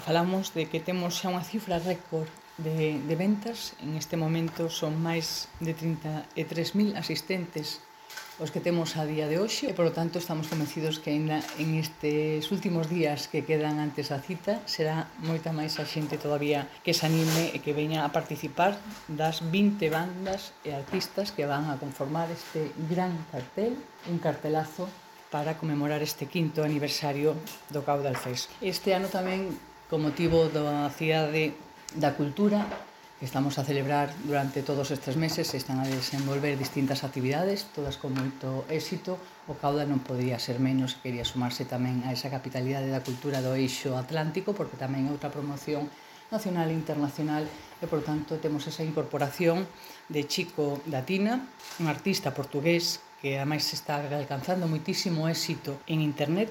Falamos de que temos xa unha cifra récord de ventas. En este momento son máis de 33.000 asistentes os que temos a día de hoxe e, polo tanto, estamos convencidos que ainda en estes últimos días que quedan antes da cita será moita máis a xente todavía que se anime e que veña a participar das 20 bandas e artistas que van a conformar este gran cartel, un cartelazo para conmemorar este 5º aniversario do Caudal Fest. Este ano tamén, con motivo da Cidade da Cultura, que estamos a celebrar durante todos estes meses, están a desenvolver distintas actividades, todas con moito éxito. O Caudal non podía ser menos, quería sumarse tamén a esa capitalidade da cultura do Eixo Atlántico, porque tamén é outra promoción nacional e internacional, e, por tanto, temos esa incorporación de Chico da Tina, un artista portugués que ademais está alcanzando moitísimo éxito en internet,